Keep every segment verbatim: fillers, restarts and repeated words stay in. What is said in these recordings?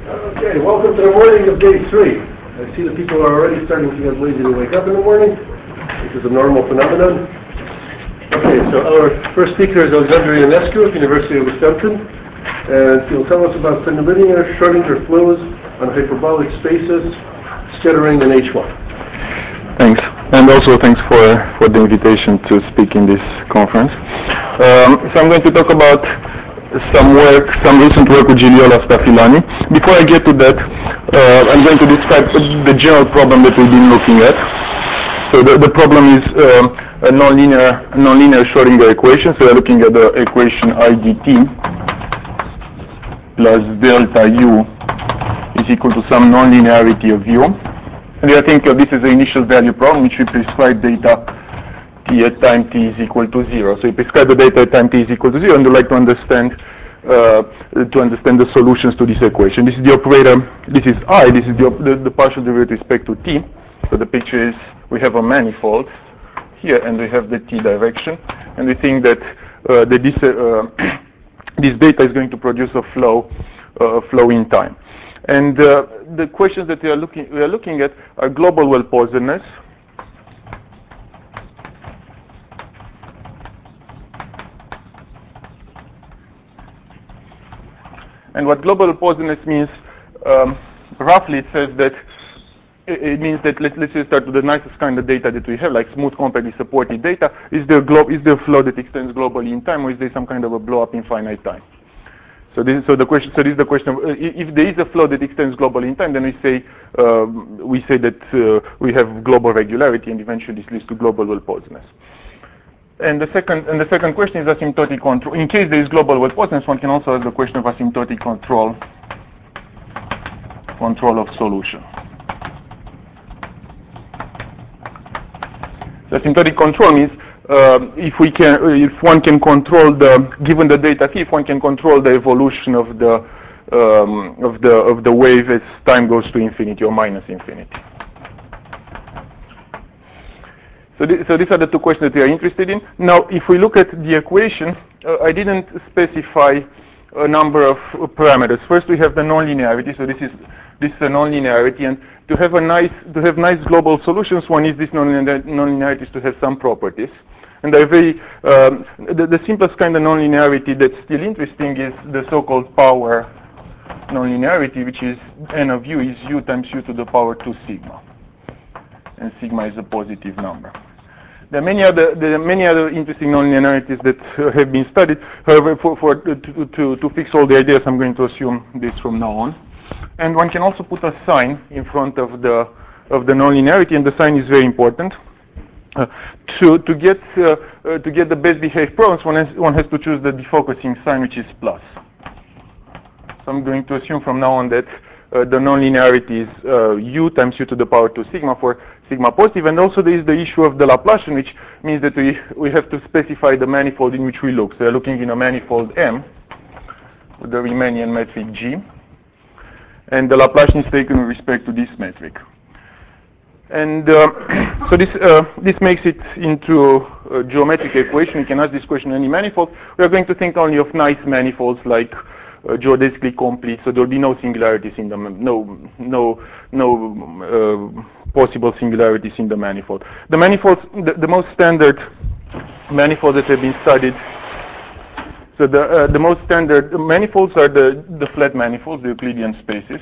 Okay, welcome to the morning of day three. I see that people are already starting to get lazy to wake up in the morning, which is a normal phenomenon. Okay, so our first speaker is Alexander Ionescu of the University of Wisconsin, and he will tell us about linear Schrodinger flows on hyperbolic spaces, scattering in H one. Thanks, and also thanks for, for the invitation to speak in this conference. Um, so I'm going to talk about some work, some recent work with Gigliola Stafilani. Before I get to that, uh, I'm going to describe the general problem that we've been looking at. So the, the problem is um, a nonlinear, nonlinear Schrodinger equation. So we're looking at the equation I dt plus delta u is equal to some nonlinearity of u. And I think uh, this is the initial value problem, which we prescribe data t at time t is equal to zero. So you prescribe the data at time t is equal to zero, and you'd like to understand uh, to understand the solutions to this equation. This is the operator. This is I. This is the, the the partial derivative with respect to t. So the picture is we have a manifold here, and we have the t direction, and we think that uh, that this uh, this data is going to produce a flow uh, a flow in time. And uh, the questions that we are looking we are looking at are global well-posedness. And what global posedness means, um, roughly it says that it, it means that let, let's just start with the nicest kind of data that we have, like smooth compactly supported data. Is there glo is there a flow that extends globally in time, or is there some kind of a blow up in finite time? So this is so the question. So this is the question of, uh, if there is a flow that extends globally in time, then we say uh, we say that uh, we have global regularity, and eventually this leads to global well-posedness. And the second and the second question is asymptotic control. In case there is global well-posedness, one can also ask the question of asymptotic control control of solution. So asymptotic control means uh, if we can, if one can control the given the data t, if one can control the evolution of the um, of the of the wave as time goes to infinity or minus infinity. So, th so these are the two questions that we are interested in. Now, if we look at the equation, uh, I didn't specify a number of uh, parameters. First, we have the nonlinearity. So this is this is a nonlinearity, and to have a nice to have nice global solutions, one is this nonlinearity is to have some properties. And they're very um, the, the simplest kind of nonlinearity that's still interesting is the so-called power nonlinearity, which is n of u is u times u to the power two sigma, and sigma is a positive number. There are many other there are many other interesting nonlinearities that uh, have been studied. However, for, for to, to to fix all the ideas, I'm going to assume this from now on. And one can also put a sign in front of the of the nonlinearity, and the sign is very important. Uh, to to get uh, uh, to get the best behaved problems, one has one has to choose the defocusing sign, which is plus. So I'm going to assume from now on that Uh, the nonlinearity is uh, u times u to the power two sigma for sigma positive, and also there is the issue of the Laplacian, which means that we we have to specify the manifold in which we look. So we're looking in a manifold M with the Riemannian metric G, and the Laplacian is taken with respect to this metric. And uh, so this uh, this makes it into a geometric equation. We can ask this question any manifold. We are going to think only of nice manifolds like Uh, geodesically complete, so there will be no singularities in the no no no uh, possible singularities in the manifold. The manifolds, the, the most standard manifolds that have been studied. So the uh, the most standard manifolds are the the flat manifolds, the Euclidean spaces.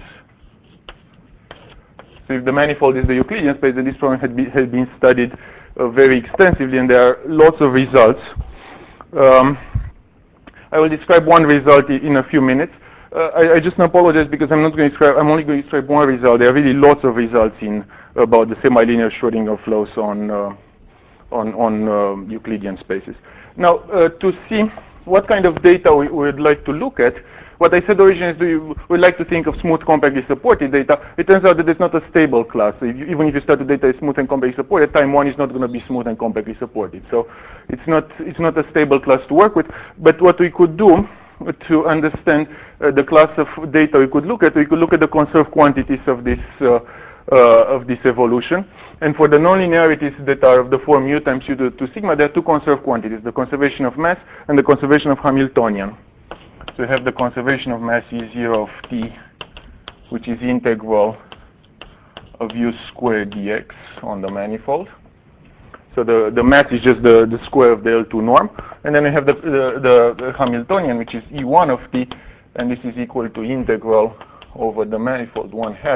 So if the manifold is the Euclidean space, then this problem had be, has been studied uh, very extensively, and there are lots of results. Um, I will describe one result in a few minutes. Uh, I, I just apologize because I'm not going to describe. I'm only going to describe one result. There are really lots of results in about the semi-linear Schrodinger flows on uh, on on uh, Euclidean spaces. Now, uh, to see what kind of data we would like to look at, what I said originally is we would like to think of smooth compactly supported data. It turns out that it's not a stable class. So if you, even if you start the data is smooth and compactly supported, time one is not going to be smooth and compactly supported. So it's not it's not a stable class to work with. But what we could do to understand uh, the class of data we could look at, we could look at the conserved quantities of this uh, uh, of this evolution. And for the nonlinearities that are of the form mu times u to, to sigma, there are two conserved quantities: the conservation of mass and the conservation of Hamiltonian. So we have the conservation of mass E zero of t which is integral of u squared dx on the manifold. So the, the mass is just the, the square of the L two norm. And then we have the, the, the Hamiltonian, which is E one of t, and this is equal to integral over the manifold one half.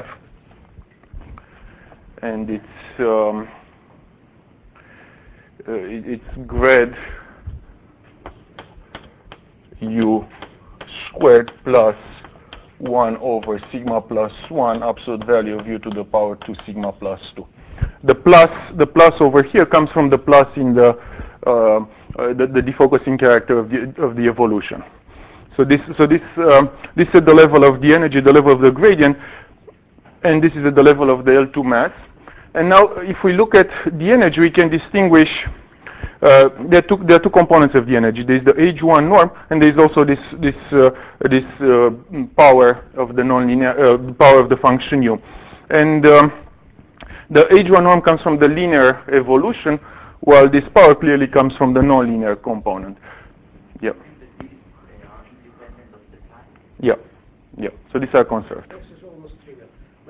And it's, um, uh, it, it's grad u squared plus one over sigma plus one absolute value of u to the power two sigma plus two. The plus, the plus over here comes from the plus in the, uh, uh, the, the defocusing character of the, of the evolution. So this, so this, um, this is at the level of the energy, the level of the gradient, and this is at the level of the L two mass. And now, if we look at the energy, we can distinguish. Uh, there, are two, there are two components of the energy. There is the H one norm, and there is also this this uh, this uh, power of the nonlinear uh, power of the function u. And um, the H one norm comes from the linear evolution, while this power clearly comes from the nonlinear component. Yeah. Yeah. Yeah. So these are conserved. This is almost trivial. But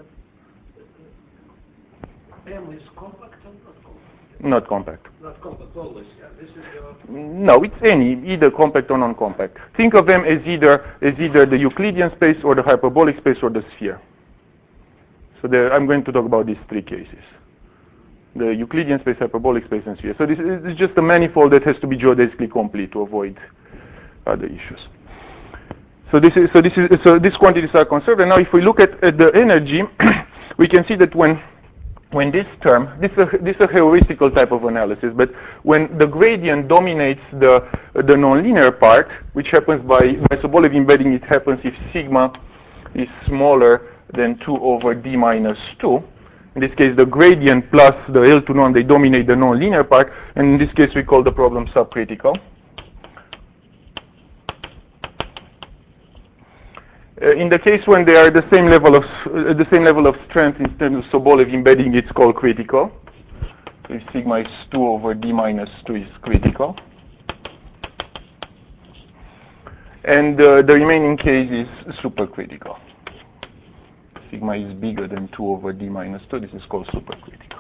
M is compact or not compact? Not compact. Not compact always, yeah. This is your... No, it's any, either compact or non-compact. Think of them as either as either the Euclidean space or the hyperbolic space or the sphere. So there, I'm going to talk about these three cases: the Euclidean space, hyperbolic space, and sphere. So this is just a manifold that has to be geodesically complete to avoid other issues. So this is so this is so these quantities are conserved. And now, if we look at, at the energy, we can see that when when this term, this is a, this is a heuristical type of analysis, but when the gradient dominates the the nonlinear part, which happens by by Sobolev embedding, it happens if sigma is smaller than two over d minus two. In this case, the gradient plus the L two norm, they dominate the nonlinear part, and in this case, we call the problem subcritical. Uh, in the case when they are the same level of uh, the same level of strength in terms of Sobolev embedding, it's called critical. So if sigma is two over d minus two is critical, and uh, the remaining case is supercritical. Sigma is bigger than two over d minus two. This is called supercritical.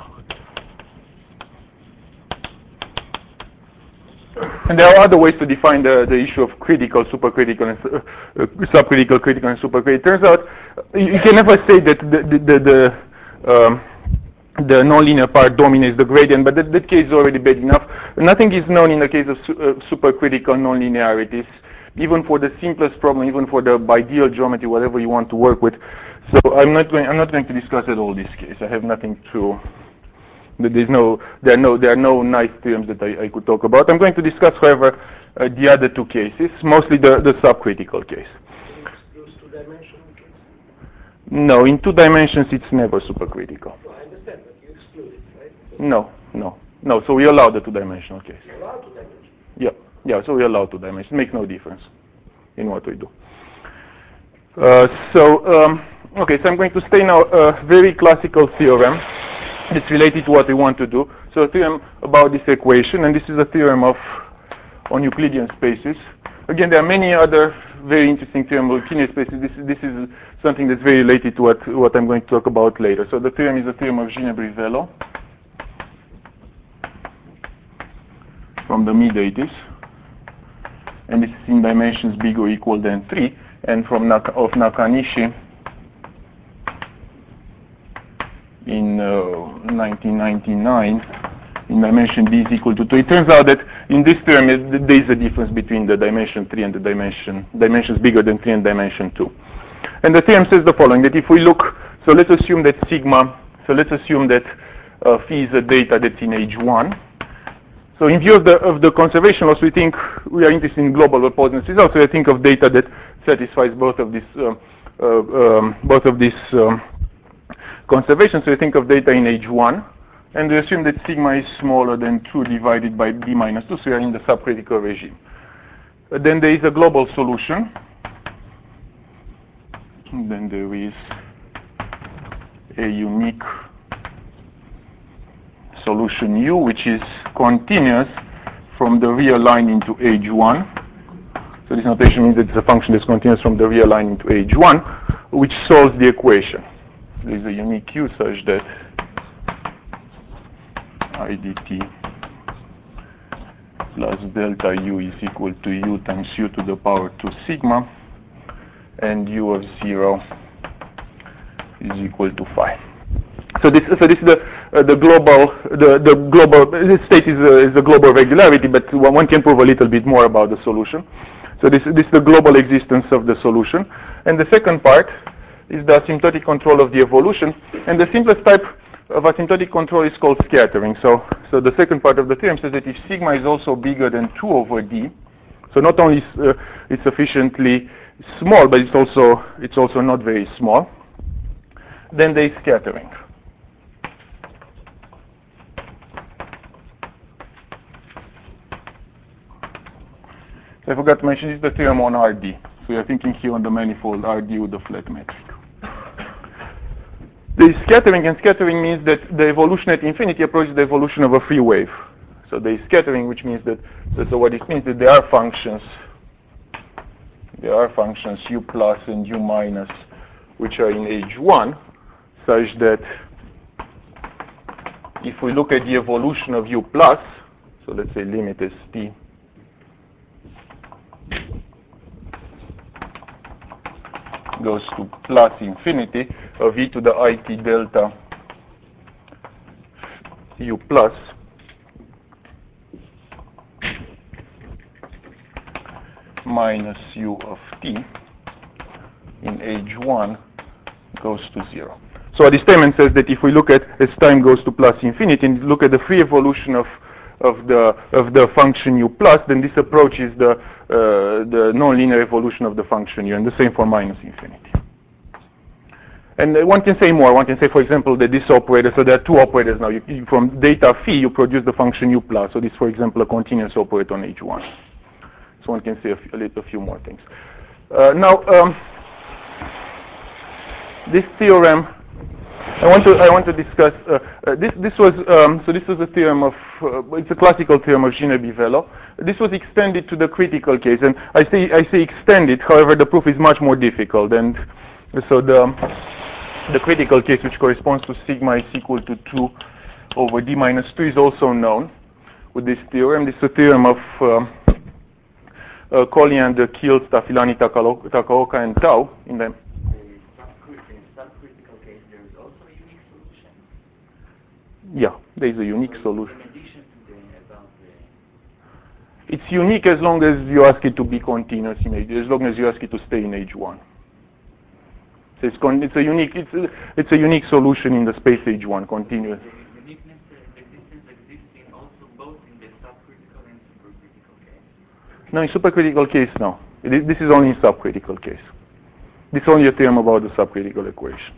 And there are other ways to define the, the issue of critical, supercritical, and uh, uh, subcritical, critical, and supercritical. It turns out you can never say that the the the, the, um, the nonlinear part dominates the gradient, but that, that case is already bad enough. Nothing is known in the case of su uh, supercritical nonlinearities, even for the simplest problem, even for the bideal geometry, whatever you want to work with. So I'm not going. I'm not going to discuss at all this case. I have nothing to. There's no, there are no, there are no nice theorems that I, I could talk about. I'm going to discuss, however, uh, the other two cases, mostly the, the subcritical case. Excludes two-dimensional case? No, in two dimensions it's never supercritical. No, I understand, but you exclude it, right? Because No, no, no. So we allow the two-dimensional case. you allow two-dimensional. Yeah, yeah. So we allow two dimensions. It makes no difference in what we do. Uh, so um, okay, so I'm going to stay now a very classical theorem. It's related to what we want to do. So a theorem about this equation, and this is a theorem of on Euclidean spaces. Again, there are many other very interesting theorems on Euclidean spaces. This, this is something that's very related to what, what I'm going to talk about later. So the theorem is a theorem of Ginevra-Velo from the mid eighties, and this is in dimensions bigger or equal than three, and from Naka, of Nakanishi in uh, nineteen ninety-nine in dimension b is equal to two. It turns out that in this theorem it, there is a difference between the dimension three and the dimension dimensions bigger than three and dimension two. And the theorem says the following, that if we look, so let's assume that sigma, so let's assume that uh, phi is a data that's in H one. So in view of the of the conservation laws, we think we are interested in global Laplacian results. So I think of data that satisfies both of these uh, uh, um, both of these um, conservation. So we think of data in H one, and we assume that sigma is smaller than two divided by d minus two. So we are in the subcritical regime. Uh, then there is a global solution. And then there is a unique solution U, which is continuous from the real line into H one. So this notation means that it's a function that's continuous from the real line into H one. which solves the equation. There is a unique U such that I dt plus delta U is equal to U times U to the power two sigma, and U of zero is equal to phi. So this, so this is the uh, the global the the global this state is a, is a global regularity, but one can prove a little bit more about the solution. So this this is the global existence of the solution, and the second part is the asymptotic control of the evolution, and the simplest type of asymptotic control is called scattering. So so the second part of the theorem says that if sigma is also bigger than two over d, so not only uh, it's sufficiently small, but it's also it's also not very small, then there is scattering. I forgot to mention, this is the theorem on R D. So you're thinking here on the manifold R D with the flat metric. There is scattering, and scattering means that the evolution at infinity approaches the evolution of a free wave. So there is scattering, which means that, so what it means that there are functions, there are functions U plus and U minus, which are in H one, such that if we look at the evolution of U plus, so let's say limit is t goes to plus infinity of e to the it delta U plus minus U of t in H one goes to zero. So this statement says that if we look at, as time goes to plus infinity, and look at the free evolution of of the of the function U plus, then this approaches the uh, the nonlinear evolution of the function U, and the same for minus infinity. And uh, one can say more. One can say, for example, that this operator, so there are two operators now. You, you, from data phi, you produce the function U plus. So this, for example, a continuous operator on H one. So one can say a, few, a, little, a few more things. Uh, now, um, this theorem, I want to I want to discuss uh, uh, this. This was um, so this was a theorem of uh, it's a classical theorem of Gine-Bivello. This was extended to the critical case, and I say I say extended. However, the proof is much more difficult, and so the the critical case, which corresponds to sigma is equal to two over d minus two, is also known with this theorem. This is a theorem of um, uh, Colliander, Kiel, Stafilani, Takaoka, and Tau in the Yeah, there is a unique solution. In addition to the about the It's unique as long as you ask it to be continuous in H, as long as you ask it to stay in H one. So it's, con it's a unique it's a, it's a unique solution in the space H one, continuous. the uniqueness, uh, existence existing also both in the subcritical and supercritical case. No, in supercritical case, no. It is, this is only in subcritical case. This is only a theorem about the subcritical equation.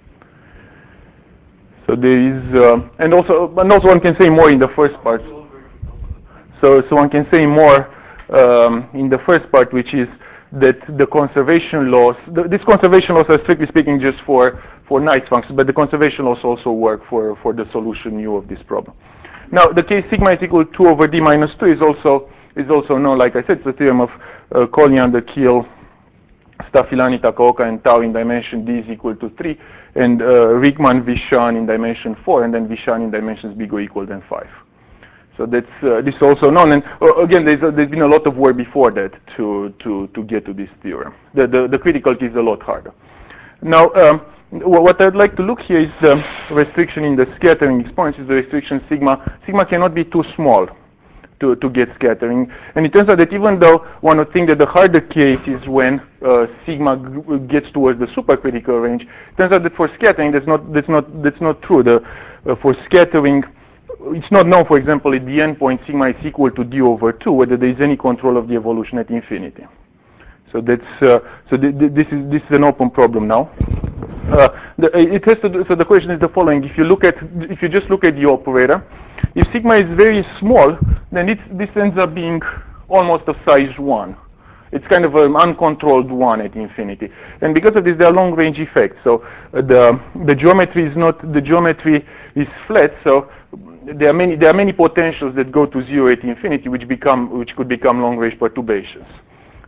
So there is, uh, and also, and also one can say more in the first part. So, so one can say more um, in the first part, which is that the conservation laws, the, this conservation laws are strictly speaking just for for nice functions, but the conservation laws also work for for the solution U of this problem. Now, the case sigma is equal to two over d minus two is also is also known. Like I said, it's the theorem of uh, Colliander, Kiel, Stafilani, Takaoka, and Tau in dimension d is equal to three, and uh, Rieckmann, Vishan in dimension four, and then Vishan in dimensions big or equal than five. So that's uh, this is also known. And uh, again, there's, uh, there's been a lot of work before that to to to get to this theorem. The the, the critical case is a lot harder. Now, um, what I'd like to look here is the restriction in the scattering exponents. Is the restriction sigma. Sigma cannot be too small to, to get scattering. And it turns out that even though one would think that the harder case is when uh, sigma gets towards the supercritical range, it turns out that for scattering that's not that's not that's not true. The uh, for scattering, it's not known, for example, at the endpoint sigma is equal to d over two, whether there is any control of the evolution at infinity. So that's uh, so th th this is this is an open problem now. Uh, the, it has to do, so the question is the following: if you look at if you just look at the operator, if sigma is very small, then it, this ends up being almost of size one. It's kind of an uncontrolled one at infinity, and because of this, there are long-range effects. So uh, the the geometry is not the geometry is flat. So there are many there are many potentials that go to zero at infinity, which become which could become long-range perturbations.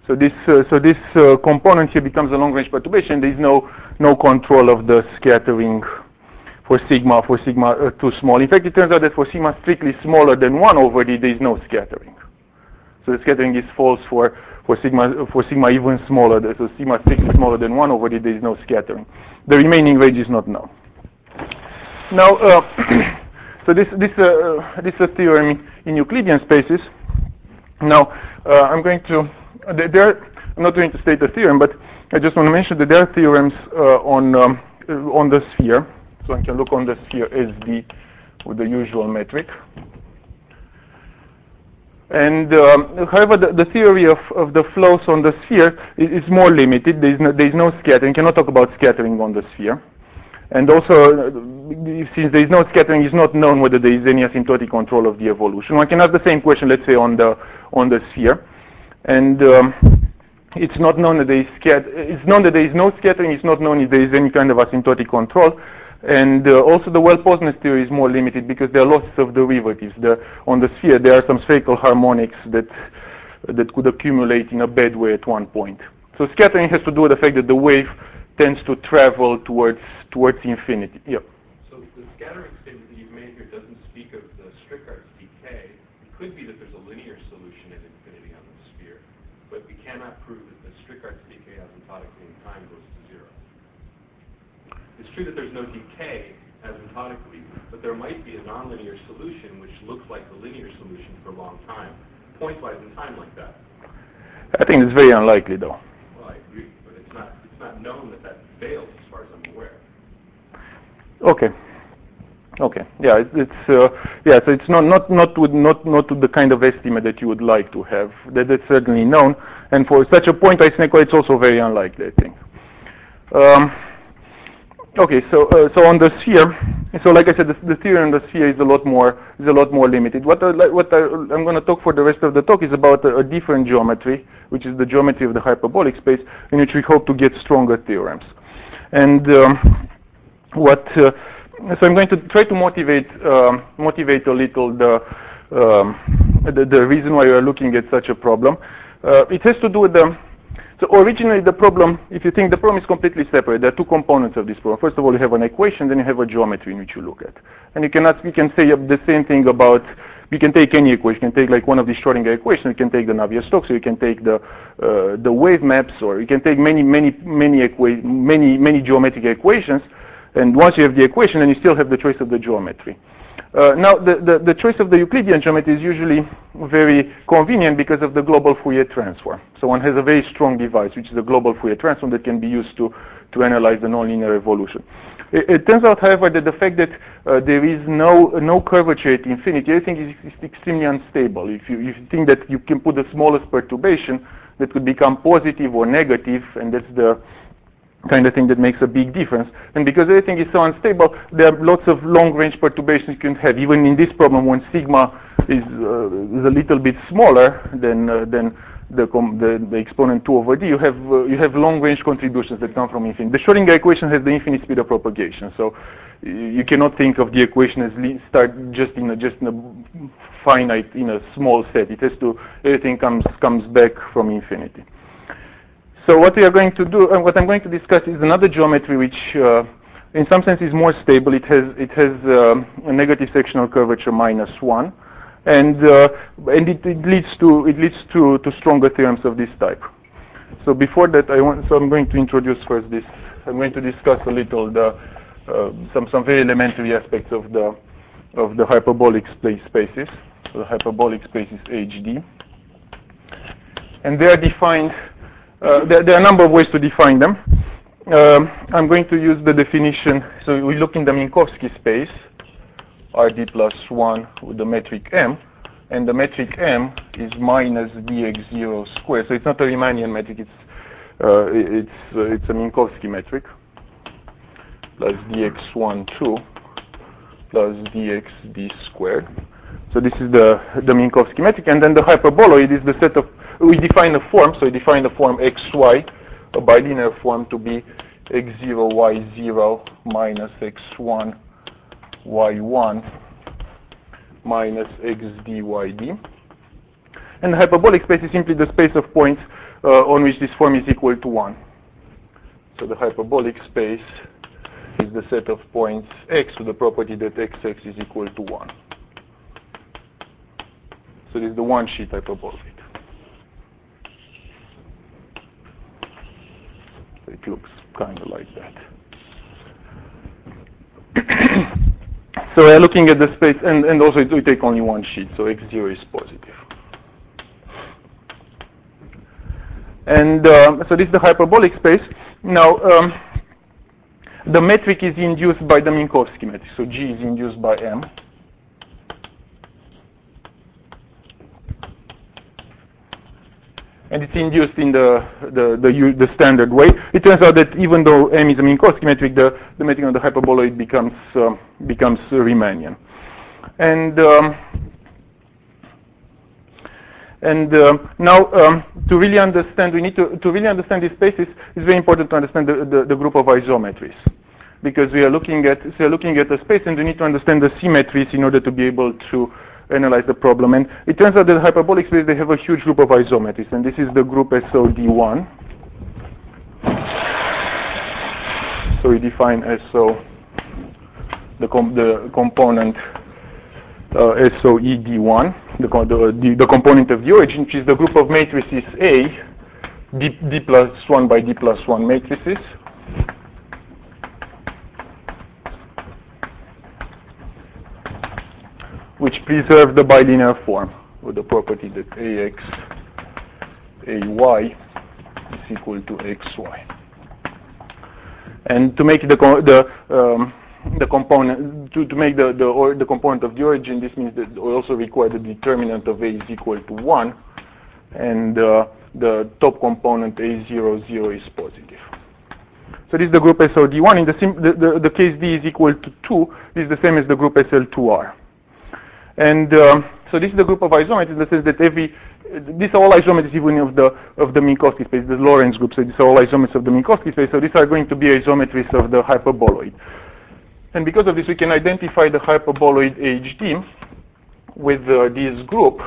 So this uh, so this uh, component here becomes a long-range perturbation. There is no no control of the scattering for sigma for sigma uh, too small. In fact, it turns out that for sigma strictly smaller than one over d, there is no scattering. So the scattering is false for for sigma for sigma even smaller. So sigma strictly smaller than one over d, there is no scattering. The remaining range is not known. Now, uh, so this this uh, this is a theorem in Euclidean spaces. Now, uh, I'm going to there. I'm not going to state the theorem, but I just want to mention that there are theorems uh, on um, on the sphere. So I can look on the sphere S D with the usual metric. And um, however, the, the theory of, of the flows on the sphere is, is more limited. There is no, there is no scattering. You cannot talk about scattering on the sphere. And also, uh, since there is no scattering, it's not known whether there is any asymptotic control of the evolution. One can ask the same question, let's say, on the on the sphere, and um, it's not known that there is scat. It's known that there is no scattering. It's not known if there is any kind of asymptotic control. And uh, also, the well-Posner's theory is more limited because there are lots of derivatives. The, on the sphere, there are some spherical harmonics that that could accumulate in a bad way at one point. So scattering has to do with the fact that the wave tends to travel towards towards infinity. Yep. So the scattering statement that you've made here doesn't speak of the Strickardt's decay. It could be that there's a linear solution at infinity on the sphere, but we cannot prove that the Strickardt's decay asymptotically in time goes to zero. It's true that there's no decay asymptotically, but there might be a nonlinear solution which looks like the linear solution for a long time, pointwise in time like that. I think it's very unlikely, though. Well, I agree, but it's not it's not known that that fails as far as I'm aware. Okay. Okay. Yeah. It, it's uh, yeah. So it's not not not with not not to the kind of estimate that you would like to have. That that's certainly known. And for such a point-wise network, it's also very unlikely, I think. Um, okay. So uh, so on the sphere, so like I said, the, the theory on the sphere is a lot more is a lot more limited. What I, what I, I'm going to talk for the rest of the talk is about a, a different geometry, which is the geometry of the hyperbolic space, in which we hope to get stronger theorems. And um, what uh, so I'm going to try to motivate um, motivate a little the, um, the the reason why we are looking at such a problem. Uh, it has to do with the so originally the problem. If you think the problem is completely separate, there are two components of this problem. First of all, you have an equation, then you have a geometry in which you look at. And you cannot you can say the same thing about. You can take any equation. You can take like one of these Schrodinger equations. You can take the Navier-Stokes. So you can take the uh, the wave maps, or you can take many many many equa many many geometric equations. And once you have the equation, then you still have the choice of the geometry. Uh, now, the, the, the choice of the Euclidean geometry is usually very convenient because of the global Fourier transform. So one has a very strong device, which is a global Fourier transform that can be used to, to analyze the nonlinear evolution. It, it turns out, however, that the fact that uh, there is no no curvature at infinity, everything is, is extremely unstable. If you, if you think that you can put the smallest perturbation, that could become positive or negative, and that's the kind of thing that makes a big difference. And because everything is so unstable, there are lots of long-range perturbations you can have. Even in this problem, when sigma is, uh, is a little bit smaller than uh, than the, the the exponent two over d, you have uh, you have long-range contributions that come from infinity. The Schrodinger equation has the infinite speed of propagation, so you cannot think of the equation as start just in a just in a finite in a small set. It has to everything comes comes back from infinity. So what we are going to do, and what I'm going to discuss, is another geometry which, uh, in some sense, is more stable. It has it has um, a negative sectional curvature minus one, and uh, and it, it leads to it leads to to stronger theorems of this type. So before that, I want so I'm going to introduce first this. I'm going to discuss a little the uh, some some very elementary aspects of the of the hyperbolic space spaces. So the hyperbolic space is H D, and they are defined. Uh, there, there are a number of ways to define them. Um, I'm going to use the definition. So we look in the Minkowski space, R D plus one with the metric M, and the metric M is minus d x zero squared. So it's not a Riemannian metric. It's uh, it's uh, it's a Minkowski metric plus d x one two plus dx d squared. So this is the the Minkowski metric, and then the hyperboloid is the set of. We define a form, so we define the form xy, a bilinear form, to be x zero, y zero minus x one, y one minus x d, y d. And the hyperbolic space is simply the space of points uh, on which this form is equal to one. So the hyperbolic space is the set of points x with the property that xx is equal to one. So this is the one-sheet hyperboloid. So it looks kind of like that. So we're looking at the space, and, and also we take only one sheet, so x zero is positive. And um, so this is the hyperbolic space. Now, um, the metric is induced by the Minkowski metric, so G is induced by M. And it's induced in the, the, the, the standard way. It turns out that even though M is a Minkowski metric, the, the metric of the hyperboloid becomes, um, becomes Riemannian. And, um, and um, now, um, to really understand, we need to, to really understand these spaces, it's very important to understand the, the, the group of isometries. Because we are looking at, so we are looking at a space, and we need to understand the symmetries in order to be able to analyze the problem. And it turns out that the hyperbolic space, they have a huge group of isometries, and this is the group S O D one. So we define S O, the, com the component uh, S O E D one, the, the, the component of the origin, which is the group of matrices A, D, D plus one by D plus one matrices, which preserve the bilinear form with the property that A X, A Y is equal to X Y. And to make the the um, the component to, to make the the, or, the component of the origin, this means that we also require the determinant of A is equal to one, and uh, the top component A zero zero is positive. So this is the group S O D one. In the, sim the, the the case D is equal to two, this is the same as the group S L two R. And um, so this is the group of isometries in the sense that every, these are all isometries even of the of the Minkowski space, the Lorentz group. So these are all isometries of the Minkowski space. So these are going to be isometries of the hyperboloid. And because of this, we can identify the hyperboloid H D with uh, this group,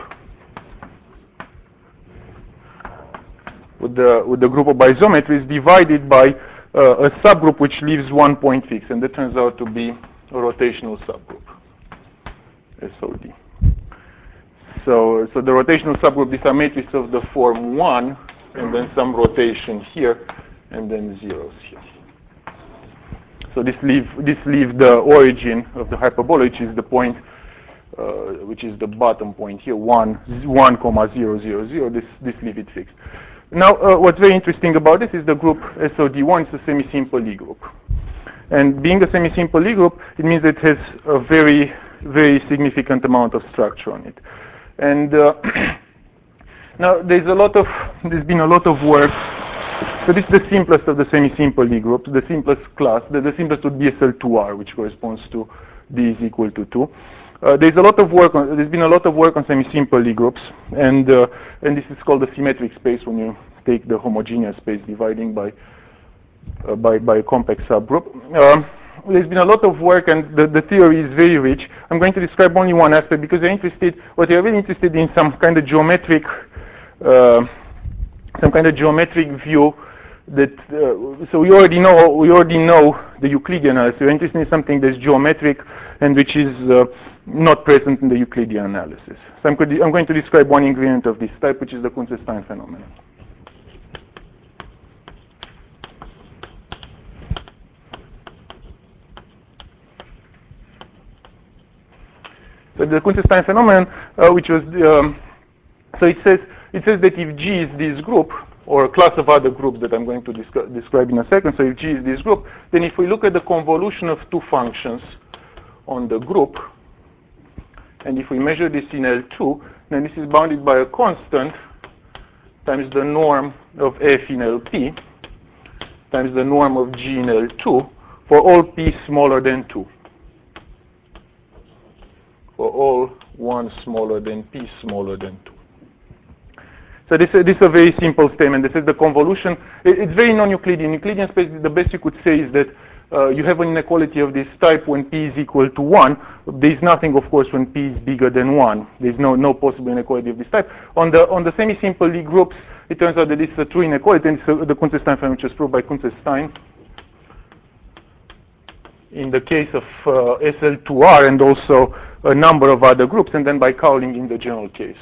with the with the group of isometries divided by uh, a subgroup which leaves one point fixed, and that turns out to be a rotational subgroup. S O D. So, so the rotational subgroup, these are matrices of the form one, and then some rotation here, and then zeros here. So this leave this leave the origin of the hyperbola, which is the point, uh, which is the bottom point here, one one comma zero zero zero. This this leave it fixed. Now, uh, what's very interesting about this is the group S O D one is a semi-simple Lie group, and being a semi-simple Lie group, it means it has a very very significant amount of structure on it. And uh, now there's a lot of, there's been a lot of work. So this is the simplest of the semi-simple Lie groups, the simplest class. The, the simplest would be S L two R, which corresponds to D is equal to two. Uh, there's a lot of work on, there's been a lot of work on semi-simple Lie groups, and uh, and this is called the symmetric space when you take the homogeneous space dividing by uh, by by a compact subgroup. Um, There's been a lot of work, and the, the theory is very rich. I'm going to describe only one aspect because they're interested. What they're really interested in some kind of geometric, uh, some kind of geometric view. That uh, so we already know we already know the Euclidean analysis. We're interested in something that's geometric and which is uh, not present in the Euclidean analysis. So I'm, I'm going to describe one ingredient of this type, which is the Kuenze-Stein phenomenon. So the Kuenze-Stein phenomenon, uh, which was, um, so it says it says that if G is this group, or a class of other groups that I'm going to descri describe in a second, so if G is this group, then if we look at the convolution of two functions on the group, and if we measure this in L two, then this is bounded by a constant times the norm of F in L P times the norm of G in L two for all P smaller than two. For all one smaller than P smaller than two. So this, uh, this is a very simple statement. This is the convolution. It, it's very non-Euclidean. In Euclidean space, the best you could say is that uh, you have an inequality of this type when p is equal to one. There is nothing, of course, when p is bigger than one. There is no, no possible inequality of this type. On the, on the semi-simple Lie groups, it turns out that this is a true inequality, and it's a, the Kuntze-Stein theorem, which is proved by Kuntze-Stein in the case of uh, S L two R and also a number of other groups, and then by Cowling in the general case.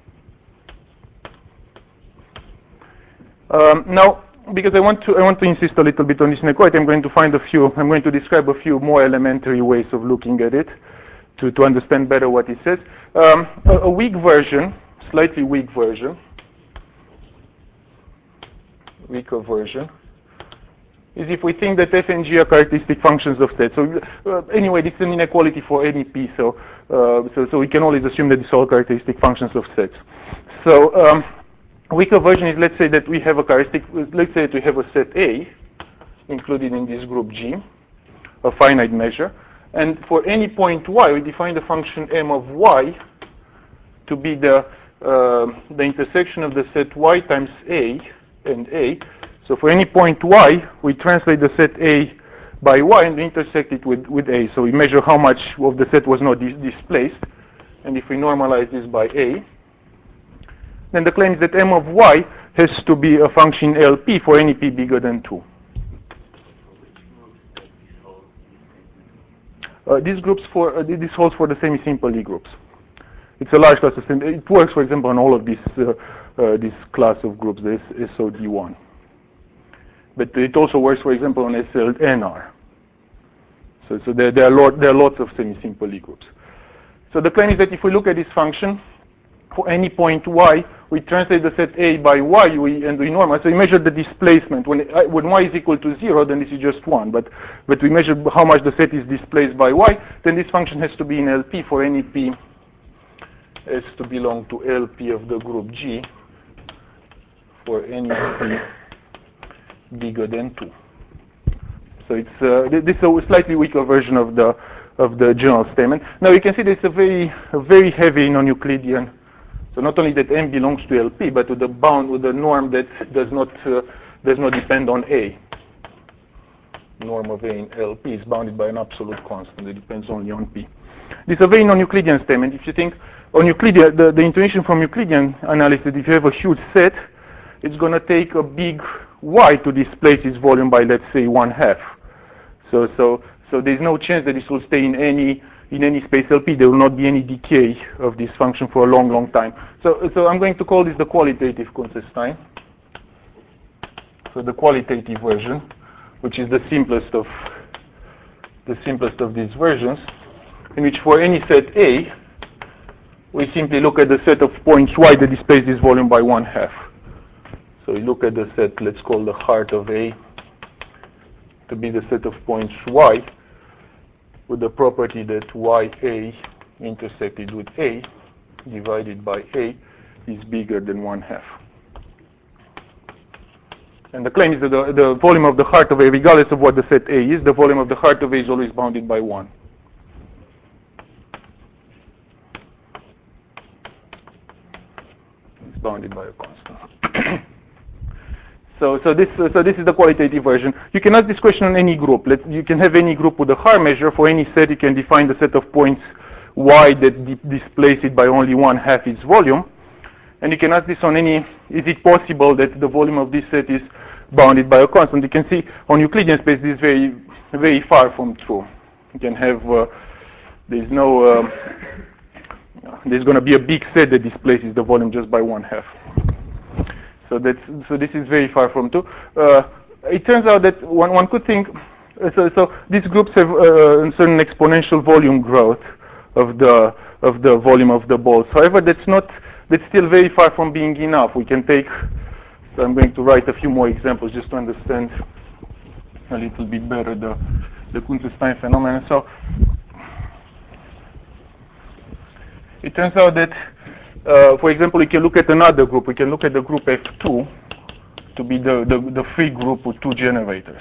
Um, now, because I want to, I want to insist a little bit on this inequality, I'm going to find a few, I'm going to describe a few more elementary ways of looking at it to, to understand better what it says. Um, a, a weak version, slightly weak version, weaker version, is if we think that F and G are characteristic functions of sets. So uh, anyway, this is an inequality for any P, so, uh, so, so we can always assume that these are all characteristic functions of sets. So, um, weaker version is, let's say that we have a characteristic, let's say that we have a set A included in this group G, a finite measure, and for any point y, we define the function m of y to be the, uh, the intersection of the set y times A and A. So for any point y, we translate the set A by y and intersect it with, with A. So we measure how much of the set was not dis displaced, and if we normalize this by A, then the claim is that m of y has to be a function L P for any p bigger than two. Uh, these groups for uh, this holds for the semi-simple Lie groups. It's a large class of semi. It works, for example, on all of these uh, uh, this class of groups, the S O D one. But it also works, for example, on S L N R. So, so there, there are lot, there are lots of semi-simple Lie groups. So the claim is that if we look at this function, for any point y, we translate the set A by y, we, and we normalize. So we measure the displacement. When, it, when y is equal to zero, then this is just one. But, but we measure how much the set is displaced by y, then this function has to be in L P for any p has to belong to L P of the group G for any p bigger than two. So it's uh, this is a slightly weaker version of the of the general statement. Now you can see there's a very a very heavy non-Euclidean. So not only that m belongs to L P, but with the bound with the norm that does not uh, does not depend on A. Norm of A in L P is bounded by an absolute constant. It depends only on P. This is a very non-Euclidean statement. If you think on Euclidean, the, the intuition from Euclidean analysis, if you have a huge set, it's going to take a big y to displace its volume by, let's say, one half. So, so, so there's no chance that this will stay in any in any space L P. There will not be any decay of this function for a long, long time. So, so I'm going to call this the qualitative Kuntze-Stein. So the qualitative version, which is the simplest of the simplest of these versions, in which for any set A, we simply look at the set of points y that displace this volume by one half. So we look at the set, let's call the heart of A to be the set of points y with the property that ya intersected with A divided by A is bigger than one half. And the claim is that the, the volume of the heart of A, regardless of what the set A is, the volume of the heart of A is always bounded by one. It's bounded by a constant. So, so this, uh, so this is the qualitative version. You can ask this question on any group. Let, you can have any group with a Haar measure. For any set, you can define the set of points y that di displace it by only one half its volume. And you can ask this on any, is it possible that the volume of this set is bounded by a constant? You can see on Euclidean space, this is very, very far from true. You can have, uh, there's no, um, there's going to be a big set that displaces the volume just by one half. So that's so this is very far from true. Uh, it turns out that one one could think uh, so. So these groups have uh, a certain exponential volume growth of the of the volume of the balls. However, that's not that's still very far from being enough. We can take. So I'm going to write a few more examples just to understand a little bit better the the Kuntze-Stein phenomenon. So it turns out that. Uh, for example, we can look at another group. We can look at the group F two to be the, the, the free group with two generators.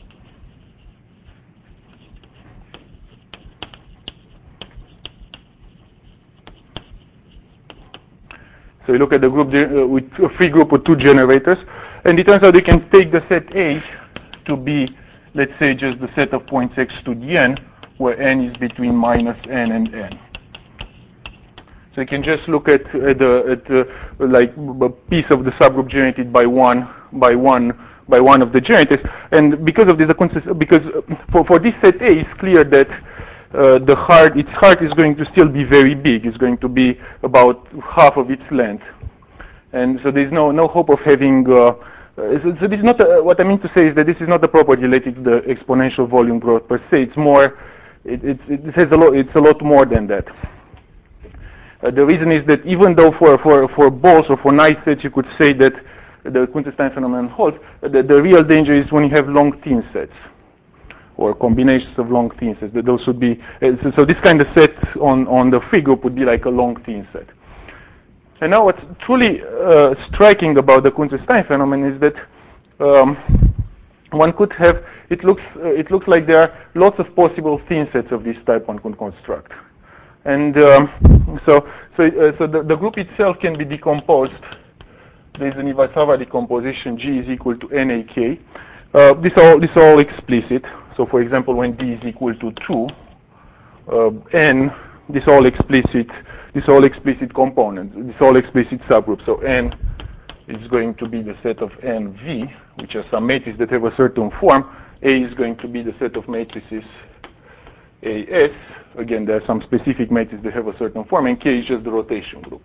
So we look at the group uh, with a free group with two generators, and it turns out we can take the set A to be let's say, just the set of points x to the n, where n is between minus n and n. So you can just look at, at the at the, like a piece of the subgroup generated by one by one by one of the generators, and because of this, the consist because for for this set A, it's clear that uh, the heart its heart is going to still be very big. It's going to be about half of its length, and so there's no no hope of having. Uh, so, so this is not a, what I mean to say is that this is not a property related to the exponential volume growth per se. It's more. It, it, it has a lot. It's a lot more than that. Uh, the reason is that even though for, for, for balls or for nice sets you could say that the Kunzelstein phenomenon holds, uh, the, the real danger is when you have long thin sets or combinations of long thin sets. That those would be, uh, so, so this kind of set on, on the free group would be like a long thin set. And now what's truly uh, striking about the Kunzelstein phenomenon is that um, one could have, it looks, uh, it looks like there are lots of possible thin sets of this type one could construct. And um, so, so, uh, so the, the group itself can be decomposed. There is an Iwasawa decomposition. G is equal to N A K. Uh, this all this all explicit. So, for example, when D is equal to two, uh, N this all explicit. This all explicit components. This all explicit subgroup. So N is going to be the set of N V, which are some matrices that have a certain form. A is going to be the set of matrices A S. Again, there are some specific matrices that have a certain form, and K is just the rotation group.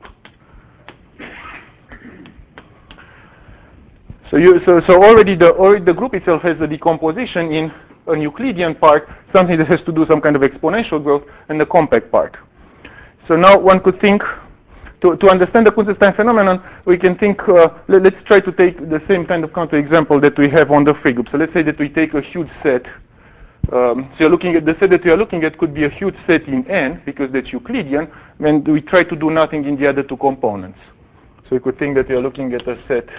So, you, so, so already the already the group itself has a decomposition in an Euclidean part, something that has to do some kind of exponential growth, and the compact part. So now one could think, to, to understand the Kunzelstein phenomenon, we can think, uh, let, let's try to take the same kind of counterexample that we have on the free group. So let's say that we take a huge set. Um, so you're looking at the set that we are looking at could be a huge set in N because that's Euclidean, and we try to do nothing in the other two components. So you could think that we are looking at a set.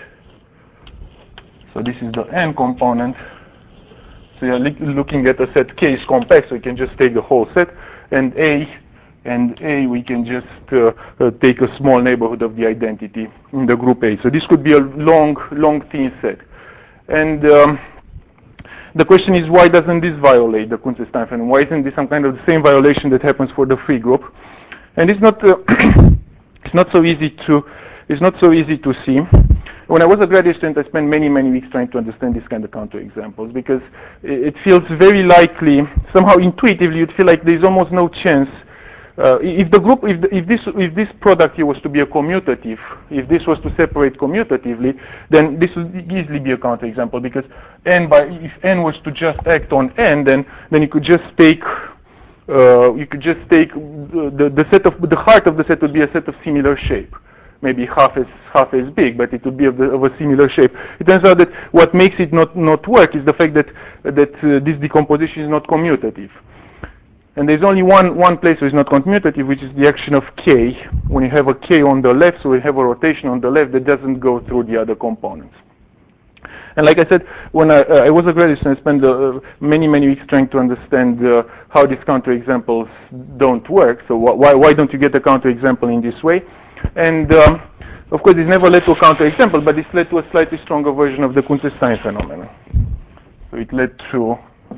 So this is the N component. So you're looking at a set K is compact, so you can just take the whole set, and A and A we can just uh, uh, take a small neighborhood of the identity in the group A. So this could be a long, long thin set, and um, the question is, why doesn't this violate the Kunzelstein phenomenon? Why isn't this some kind of the same violation that happens for the free group? And it's not uh, it's not so easy to it's not so easy to see. When I was a graduate student, I spent many many weeks trying to understand these kind of counterexamples because it feels very likely, somehow intuitively, you'd feel like there's almost no chance. Uh, if the group, if, the, if this, if this product here was to be a commutative, if this was to separate commutatively, then this would easily be a counterexample because n by if n was to just act on n, then then you could just take uh, you could just take the the set of the heart of the set would be a set of similar shape, maybe half as half as big, but it would be of, the, of a similar shape. It turns out that what makes it not not work is the fact that that uh, this decomposition is not commutative. And there's only one, one place where it's not commutative, which is the action of K. When you have a K on the left, so we have a rotation on the left that doesn't go through the other components. And like I said, when I, uh, I was a graduate student, I spent uh, many, many weeks trying to understand uh, how these counterexamples don't work. So wh why, why don't you get a counterexample in this way? And um, of course, this never led to a counterexample, but this led to a slightly stronger version of the Kunzelstein phenomenon. So it led to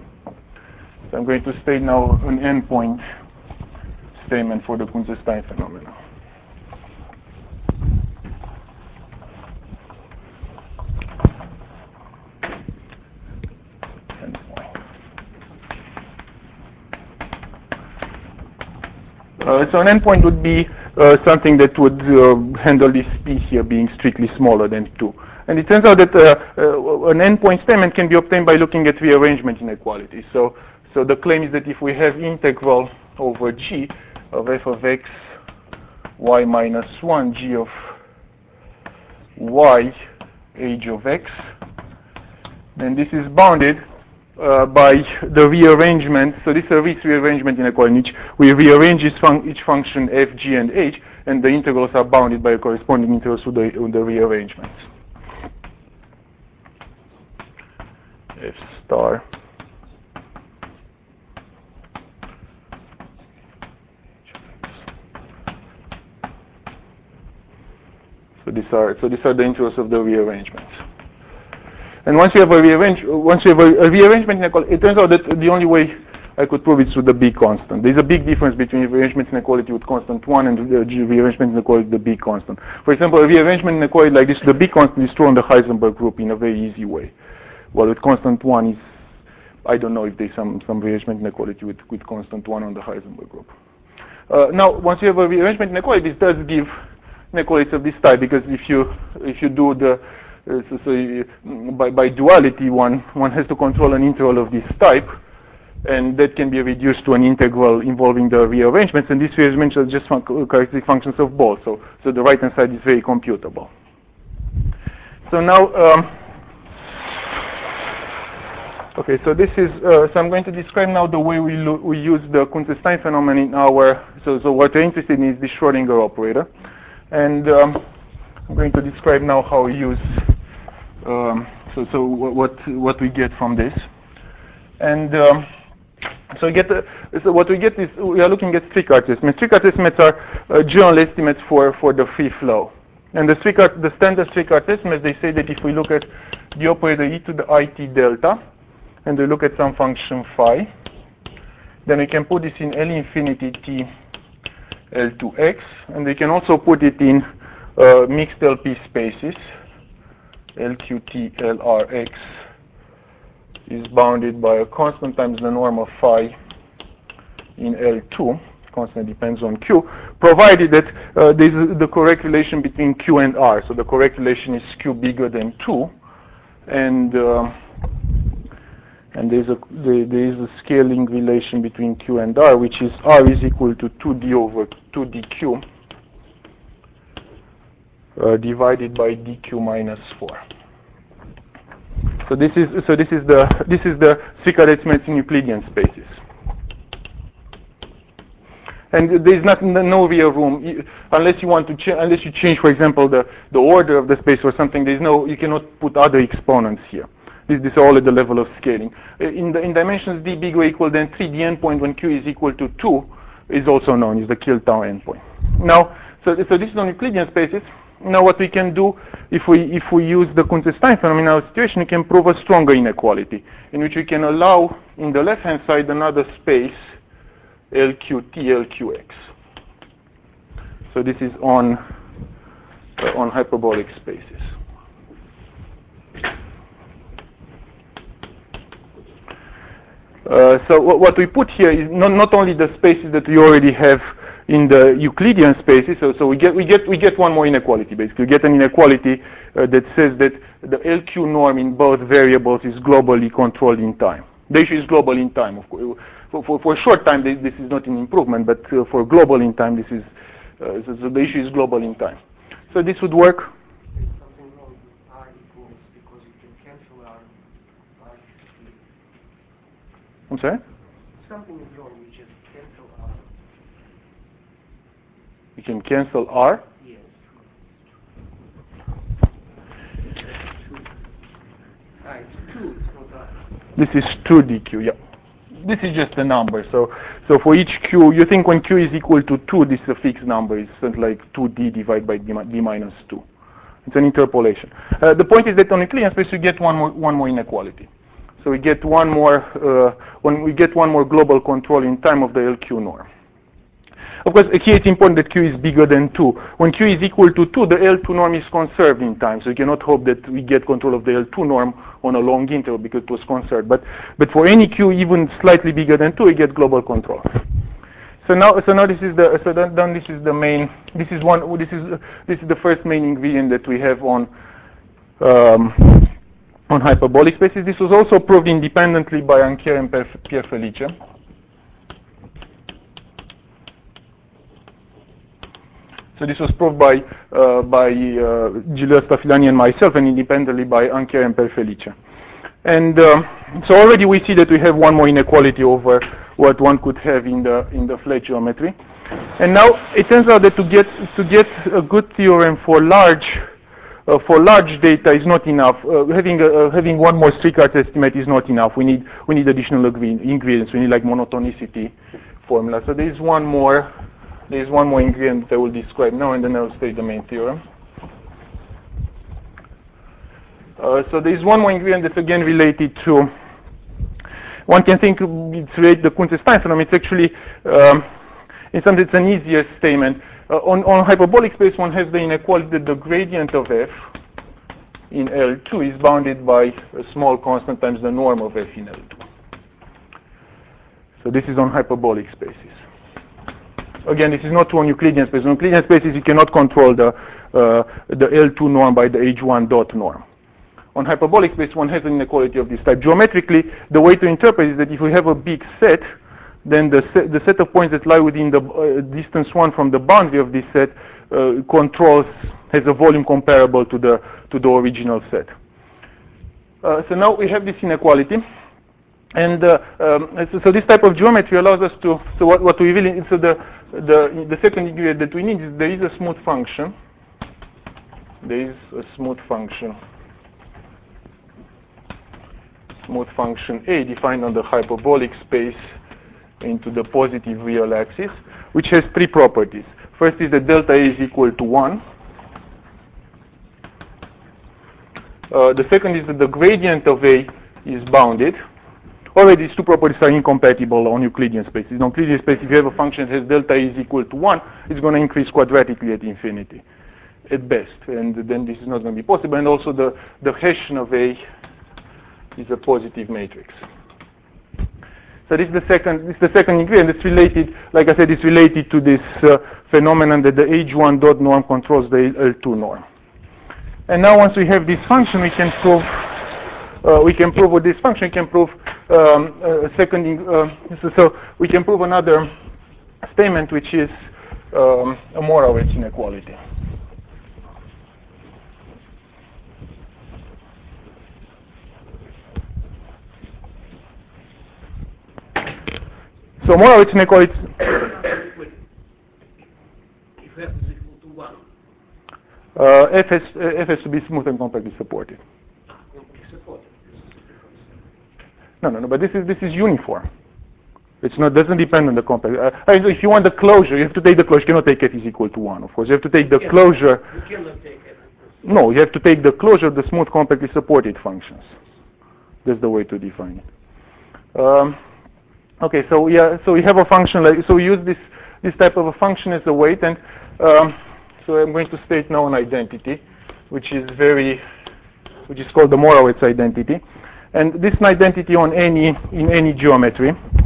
So I'm going to state now an endpoint statement for the Kunzelstein phenomenon. Endpoint. Uh, so an endpoint would be uh, something that would uh, handle this P here being strictly smaller than two. And it turns out that uh, uh, an endpoint statement can be obtained by looking at rearrangement inequalities. So So the claim is that if we have integral over G of f of x y minus one G of y h of x, then this is bounded uh, by the rearrangement. So this is a Ritz rearrangement inequality in which we rearrange each, fun each function f, g, and h, and the integrals are bounded by a corresponding integrals to the, to the rearrangements. F star So these are so these are the integrals of the rearrangements. And once you have a rearrange, once you have a, a rearrangement inequality, it turns out that the only way I could prove it's with the B constant. There's a big difference between rearrangement inequality with constant one and the rearrangement inequality with the B constant. For example, a rearrangement inequality like this, the B constant is true on the Heisenberg group in a very easy way. While with constant one is, I don't know if there's some, some rearrangement inequality with, with constant one on the Heisenberg group. Uh, now, once you have a rearrangement inequality, this does give inequalities of this type, because if you if you do the uh, so, so you, by by duality, one one has to control an integral of this type, and that can be reduced to an integral involving the rearrangements, and these rearrangements are just fun characteristic functions of both. So so the right hand side is very computable. So now. Um, Okay, so this is, uh, so I'm going to describe now the way we, we use the Kuntze-Stein phenomenon in our, so, so what we're interested in is the Schrodinger operator. And um, I'm going to describe now how we use, um, so, so what, what we get from this. And um, so, we get, uh, so what we get is, we are looking at Strickart estimates. Strickart estimates are uh, general estimates for, for the free flow. And the, Strickart, the standard Strickart estimates, they say that if we look at the operator e to the it delta, and we look at some function phi, then we can put this in L infinity t L two x, and we can also put it in uh, mixed L P spaces. L Q T L R x is bounded by a constant times the norm of phi in L two. Constant depends on Q, provided that uh, there is the correct relation between Q and R. So the correct relation is Q bigger than two, and uh, and there's a there, there is a scaling relation between Q and R, which is R is equal to two d over two d q uh, divided by d q minus four. So this is so this is the this is the Strickart estimates in Euclidean spaces. And there is not no real room unless you want to ch unless you change, for example, the the order of the space or something. There is no you cannot put other exponents here. This, this is all at the level of scaling. In the in dimensions d bigger or equal than three, the endpoint when q is equal to two is also known as the Kiltau endpoint. Now, so so this is on Euclidean spaces. Now, what we can do if we if we use the Kuntze-Stein phenomenal situation, we can prove a stronger inequality in which we can allow in the left-hand side another space L Q T L Q X. So this is on uh, on hyperbolic spaces. Uh, so what, what we put here is not, not only the spaces that we already have in the Euclidean spaces. So, so we get we get we get one more inequality. Basically, we get an inequality uh, that says that the L Q norm in both variables is globally controlled in time. The issue is global in time, of course. For, for, for a short time, this, this is not an improvement, but uh, for global in time, this is uh, so, so the issue is global in time. So this would work. There's something wrong with R equals because you can cancel R. R I'm sorry? Something is wrong. You just cancel R. You can cancel R. Yes. Ah, it's two. It's not R. This is two d q. Yeah. This is just a number. So, so for each q, you think when q is equal to two, this is a fixed number. It's something like two d divided by d, d minus two. It's an interpolation. Uh, the point is that on Euclidean space, you get one more one more inequality. So we get one more uh, when we get one more global control in time of the L Q norm. Of course, here it's important that q is bigger than two. When q is equal to two, the L two norm is conserved in time. So you cannot hope that we get control of the L two norm on a long interval because it was conserved. But but for any q even slightly bigger than two, we get global control. So now so now this is the so then, then this is the main this is one this is this is the first main ingredient that we have on um, on hyperbolic spaces. This was also proved independently by Anker and Pierre Felice. So this was proved by uh, by uh, Giulio Stafilani and myself, and independently by Anker and Pierre Felice. And um, so already we see that we have one more inequality over what one could have in the in the flat geometry. And now it turns out that to get to get a good theorem for large uh, for large data is not enough. Uh, having a, uh, having one more Strickart estimate is not enough. We need we need additional ingredients. We need like monotonicity formula. So there is one more. There is one more ingredient that I will describe now, and then I will state the main theorem. Uh, so there is one more ingredient that's again related to, one can think it's related to the Kuntze-Stein phenomenon. It's actually, um, in some sense, it's an easier statement. Uh, on, on hyperbolic space, one has the inequality that the gradient of f in L two is bounded by a small constant times the norm of f in L two. So this is on hyperbolic spaces. Again, this is not true on Euclidean spaces. On Euclidean spaces, you cannot control the, uh, the L two norm by the H one dot norm. On hyperbolic space, one has an inequality of this type. Geometrically, the way to interpret is that if we have a big set, then the set, the set of points that lie within the uh, distance one from the boundary of this set uh, controls, has a volume comparable to the, to the original set. Uh, so now we have this inequality. And uh, um, so, so this type of geometry allows us to, so what, what we really, so the, the, the second ingredient that we need is there is a smooth function. There is a smooth function. Smooth function A defined on the hyperbolic space into the positive real axis, which has three properties. First is that delta A is equal to one. Uh, the second is that the gradient of A is bounded. Already these two properties are incompatible on Euclidean spaces. In Euclidean space, if you have a function that has delta A is equal to one, it's going to increase quadratically at infinity, at best. And then this is not going to be possible. And also the, the Hessian of A is a positive matrix. So this is the second, this is the second ingredient. It's related, like I said, it's related to this uh, phenomenon that the H one dot norm controls the L two norm. And now once we have this function, we can prove, uh, we can prove with this function, we can prove um, a second, uh, so, so we can prove another statement, which is um, a Morawitz inequality. So Morawitz inequality. If f is equal to one. Uh, f, has, uh, f has to be smooth and compactly supported. Ah, compactly supported. No, no, no. But this is this is uniform. It's not doesn't depend on the compact. Uh, if you want the closure, you have to take the closure. You cannot take f is equal to one. Of course, you have to take the you closure. You cannot take f. No, you have to take the closure of the smooth compactly supported functions. That's the way to define it. Um, Okay, so yeah, so we have a function like, so we use this this type of a function as a weight, and um, so I'm going to state now an identity, which is very, which is called the Morawitz identity, and this is an identity on any in any geometry.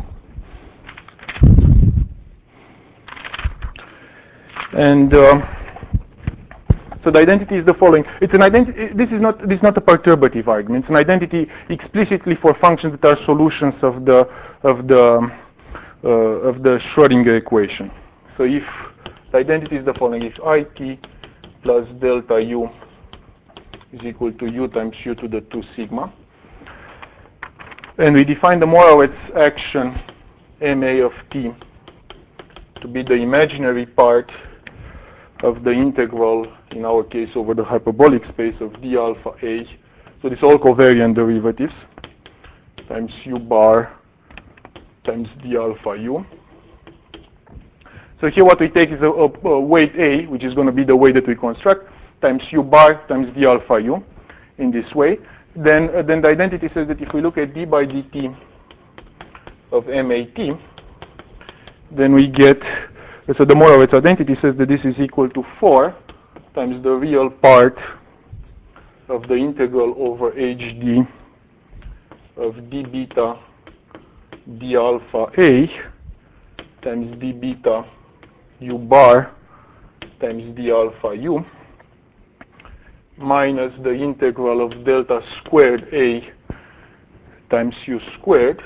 And um, so the identity is the following. It's an identity. This is not this is not a perturbative argument. It's an identity explicitly for functions that are solutions of the of the uh, of the Schrödinger equation. So if the identity is the following: if it plus delta u is equal to u times u to the two sigma, and we define the Morawitz action ma of t to be the imaginary part of the integral, in our case, over the hyperbolic space of d alpha a. So this all covariant derivatives times u bar times d alpha u. So here what we take is a, a, a weight a, which is going to be the way that we construct, times u bar times d alpha u in this way. Then, uh, then the identity says that if we look at d by dt of mat, then we get, so the Morawitz identity says that this is equal to four times the real part of the integral over hd of d beta d alpha a times d beta u bar times d alpha u minus the integral of delta squared a times u squared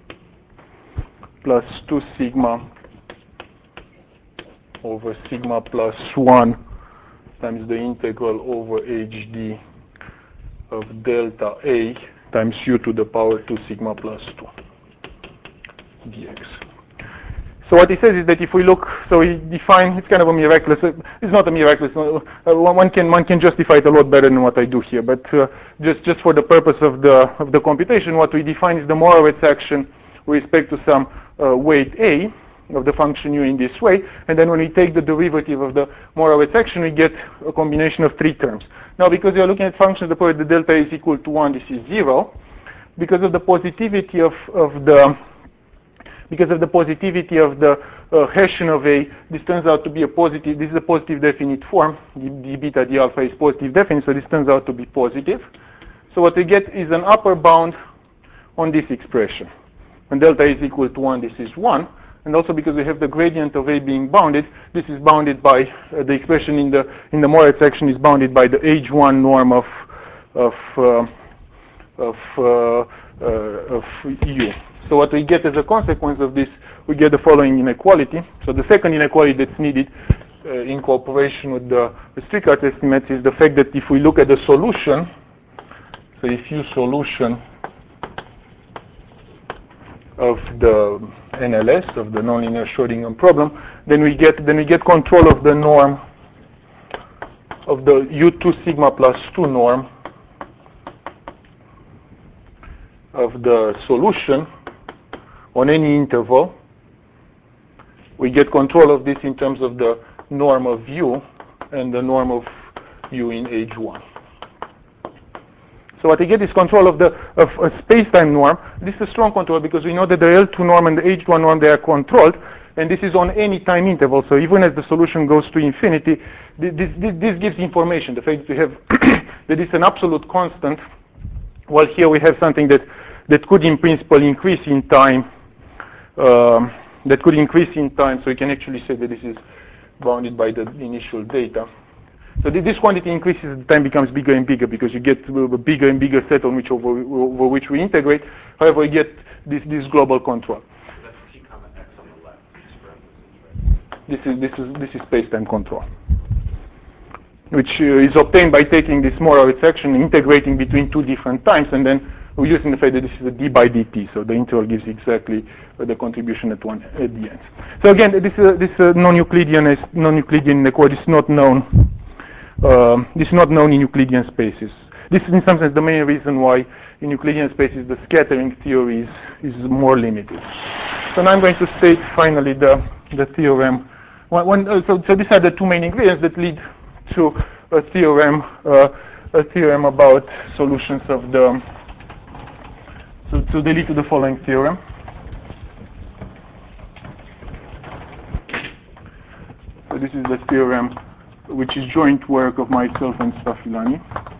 plus two sigma over sigma plus one times the integral over hd of delta a times u to the power two sigma plus two dx. So what he says is that if we look, so he define, it's kind of a miraculous, it's not a miraculous, uh, one can one can justify it a lot better than what I do here, but uh, just just for the purpose of the of the computation, what we define is the Morawitz action with respect to some uh, weight a, of the function u in this way, and then when we take the derivative of the Moravec action, we get a combination of three terms. Now, because you're looking at functions the point the delta is equal to one, this is zero. Because of the positivity of, of the because of the positivity of the uh, Hessian of A, this turns out to be a positive. This is a positive definite form. The, the beta d alpha is positive definite, so this turns out to be positive. So what we get is an upper bound on this expression. When delta is equal to one, this is one. And also because we have the gradient of A being bounded, this is bounded by uh, the expression in the in the Moravec section is bounded by the H one norm of of uh, of uh, uh, of U. So what we get as a consequence of this, we get the following inequality. So the second inequality that's needed uh, in cooperation with the, the Strickart estimates is the fact that if we look at the solution, so if U solution of the N L S, of the nonlinear Schrodinger problem, then we get then we get control of the norm of the U two sigma plus two norm of the solution on any interval. We get control of this in terms of the norm of U and the norm of U in H one. So what we get is control of the of a space-time norm. This is a strong control because we know that the L two norm and the H one norm, they are controlled, and this is on any time interval. So even as the solution goes to infinity, this, this, this gives information. The fact that we have that it's an absolute constant, while here we have something that that could in principle increase in time, um, that could increase in time, so we can actually say that this is bounded by the initial data. So th this quantity increases as the time becomes bigger and bigger because you get a bigger and bigger set on which over, over which we integrate. However, we get this, this global control. That's T comma x on the left. This is, this is, this is space-time control, which uh, is obtained by taking this Moravec section, integrating between two different times, and then we're using the fact that this is a d by dt, so the integral gives exactly uh, the contribution at one at the end. So again, this uh, this uh, non-Euclidean is non-Euclidean inequality is not known. Um, this is not known in Euclidean spaces. This is in some sense the main reason why in Euclidean spaces the scattering theory is, is more limited. So now I'm going to state finally the the theorem. When, when, uh, so, so these are the two main ingredients that lead to a theorem uh, a theorem about solutions of the. So, so they lead to the following theorem. So this is the theorem which is joint work of myself and Stafilani.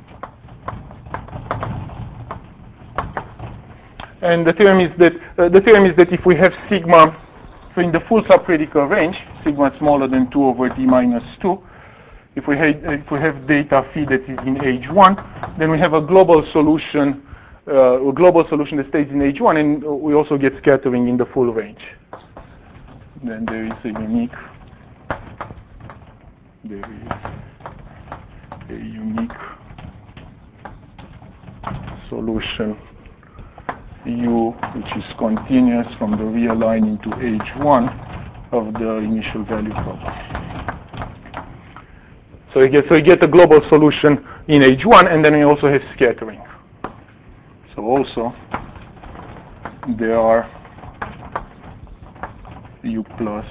And the theorem is that uh, the theorem is that if we have sigma, so in the full subcritical range, sigma smaller than two over d minus two, if we have if we have data phi that is in H one, then we have a global solution. Uh, a global solution that stays in H one, and we also get scattering in the full range. Then there is a unique, there is a unique solution U, which is continuous from the real line into H one of the initial value problem. So we get so we get a global solution in H one, and then we also have scattering. So also, there are U plus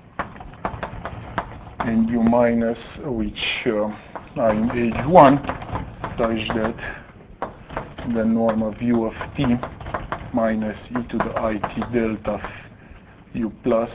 and U minus, which uh, are in H one, such that the norm of U of t minus e to the it delta U plus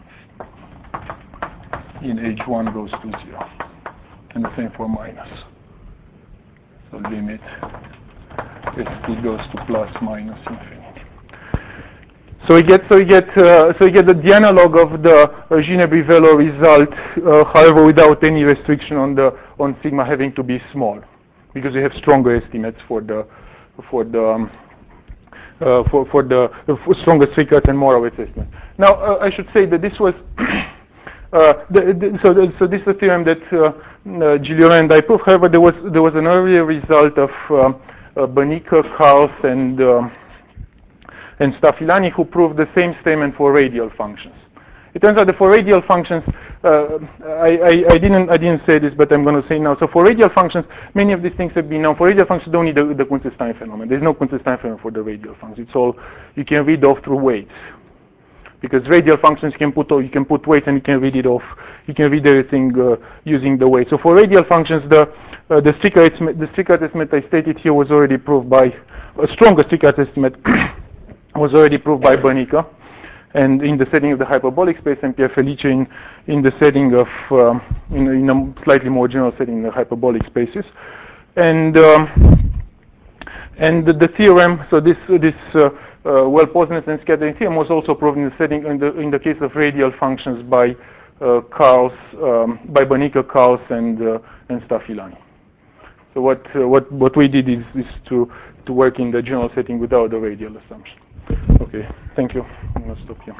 in H one goes to zero. And the same for minus. So limit it goes to plus minus infinity. So we get so we get uh, so we get the, the analog of the uh, Ginebri-Velo result, uh, however, without any restriction on the on sigma having to be small, because we have stronger estimates for the for the um, uh, for for the uh, for stronger Strickart and Moravec estimate. Now uh, I should say that this was uh, the, the, so the, so this is a theorem that uh, uh, Giglioli and I proved. However, there was there was an earlier result of um, Uh, Banica, Kals, and um, and Stafilani, who proved the same statement for radial functions. It turns out that for radial functions, uh, I, I, I didn't I didn't say this, but I'm going to say now. So for radial functions, many of these things have been known. For radial functions, don't need the, the Kuenz-Stein phenomenon. There's no Kuenz-Stein phenomenon for the radial functions. It's all you can read off through weights. because radial functions you can put you can put weights and you can read it off. You can read everything uh, using the weight. So for radial functions, the uh, the Strickert estimate, the Strickert estimate I stated here was already proved by a stronger Strickert estimate was already proved by Bernicka, and in the setting of the hyperbolic space, and Pierre Felice in in the setting of um, in, in a slightly more general setting, the hyperbolic spaces, and um, and the, the theorem. So this this uh, uh, well-posedness and scattering theorem was also proved in the setting in the in the case of radial functions by uh, Karls, um, by Bernicka, Karls, and uh, and Staphylani. So what uh, what what we did is is to to work in the general setting without the radial assumption. Okay, thank you. I'm going to stop here.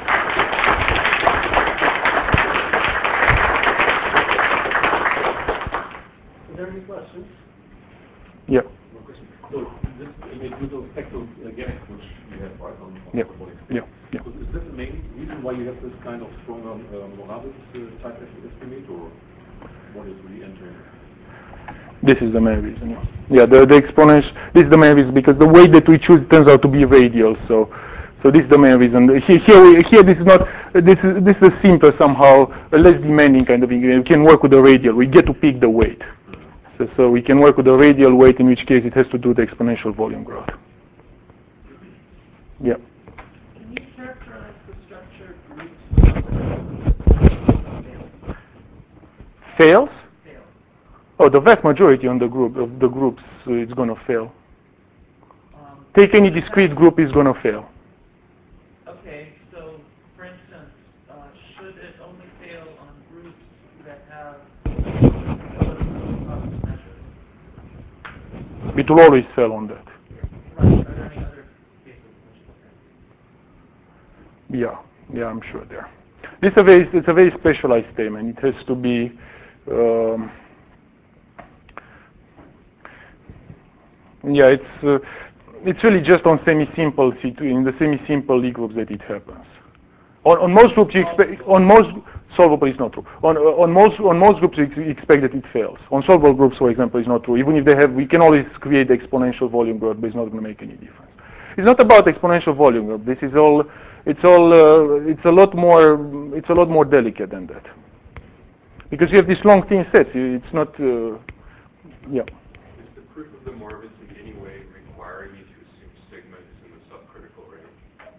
Are there any questions? Yeah. So this, I mean, with respect to uh, gas, which you have right on, on Yeah. hyperbolic Yeah. space. Yeah. So is this the main reason why you have this kind of stronger uh, Moravec uh, type estimate, or what is really entering? This is the main reason. Yeah, yeah the, the exponential. This is the main reason because the way that we choose turns out to be radial. So, so this is the main reason. Here, here, we, here this is not. This is this is a simpler somehow, a less demanding kind of thing. We can work with the radial. We get to pick the weight. So, so we can work with the radial weight, in which case it has to do the exponential volume growth. Yeah. Can you characterize the structure groups? Fails. Fails. Oh, the vast majority on the group of the groups uh, is going to fail. Um, Take any discrete group, is going to fail. Okay, so for instance, uh, should it only fail on groups that have constant measures? It will always fail on that. Right. Are there any other cases in which it fails? Yeah, yeah, I'm sure there. This is a very, it's a very specialized statement. It has to be. Um, yeah, it's uh, it's really just on semi-simple C two in the semi-simple Lie groups that it happens. On, on most groups, you expect on most solvable is not true. On uh, on most on most groups, you ex- expect that it fails. On solvable groups, for example, is not true. Even if they have, we can always create exponential volume growth, but it's not going to make any difference. It's not about exponential volume growth. This is all. It's all. Uh, it's a lot more. It's a lot more delicate than that. Because you have these long thin sets. It's not. Uh, yeah. Is the proof of the Moravec in any way requiring you to assume sigma is in the subcritical range?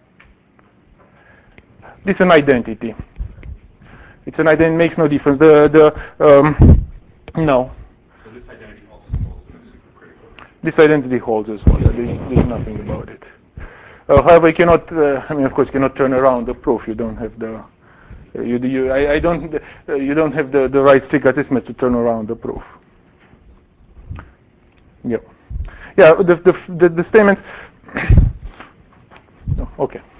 This is an identity. It's an identity. Makes no difference. The the um, no. So this identity also holds in the supercritical range? This identity holds as well. There's, there's nothing about it. Uh, however, you cannot. Uh, I mean, of course, you cannot turn around the proof. You don't have the. Uh, you, you, I, I don't. Uh, you don't have the, the right Strickert estimate to turn around the proof. Yeah. Yeah. The the the, the statement. No, okay.